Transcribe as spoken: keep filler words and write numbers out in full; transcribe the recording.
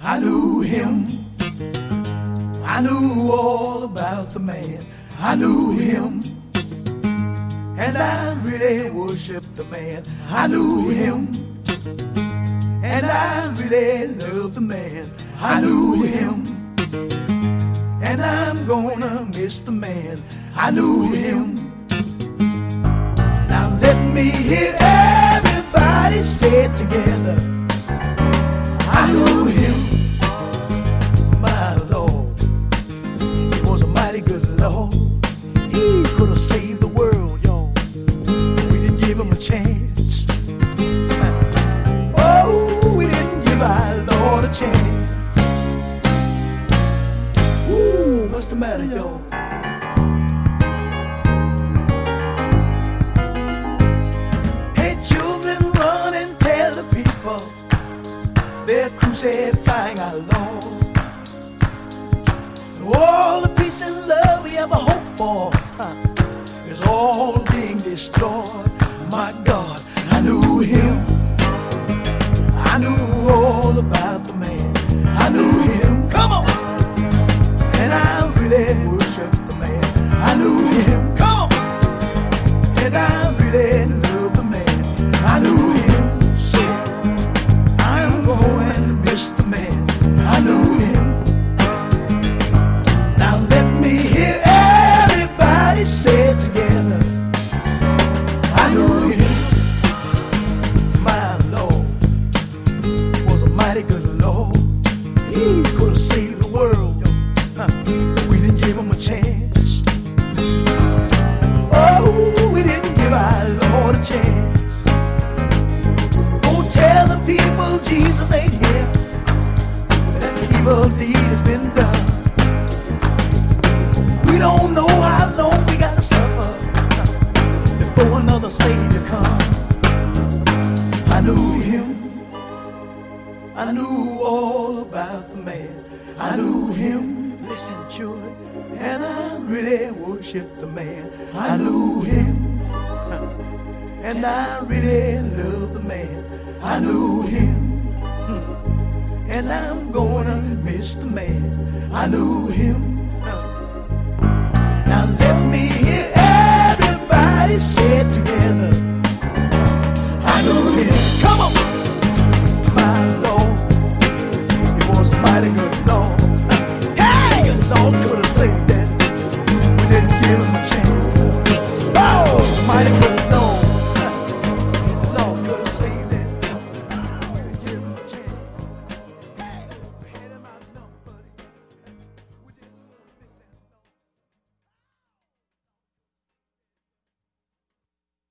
I knew him. I knew all about the man. I knew him. And I really worshiped the man. I knew him. And I really loved the man. I knew him. And I'm gonna miss the man. I knew him. Now let me hear everybody say it together. I knew him. My Lord, he was a mighty good Lord. He could have saved the world, y'all. We didn't give him a chance. Oh, we didn't give our Lord a chance. Ooh, what's the matter, y'all? Hey, children, run and tell the people their crucifying our Lord. And all the peace and love we ever hoped for huh, is all being destroyed. My God, I knew him. I knew all about the man. I knew him. Come on. And I really worshiped the man. I knew him. Come on. And I really loved the man. I knew him. Said, I'm going to miss the man. I knew him. Now let me hear everybody say it together. I knew him. My Lord was a mighty good Lord. He could have saved the world, huh, but we didn't give him a chance. Oh, we didn't give our Lord a chance. Go tell the people Jesus ain't here, that the evil deed has been done. We don't know how long we got to suffer before another Savior comes. I knew him. I knew all about the man. I knew him. Listen, children, and I really worshiped the man. I knew him. And I really loved the man. I knew him. And I'm gonna miss the man. I knew him. Now let me hear everybody say it together.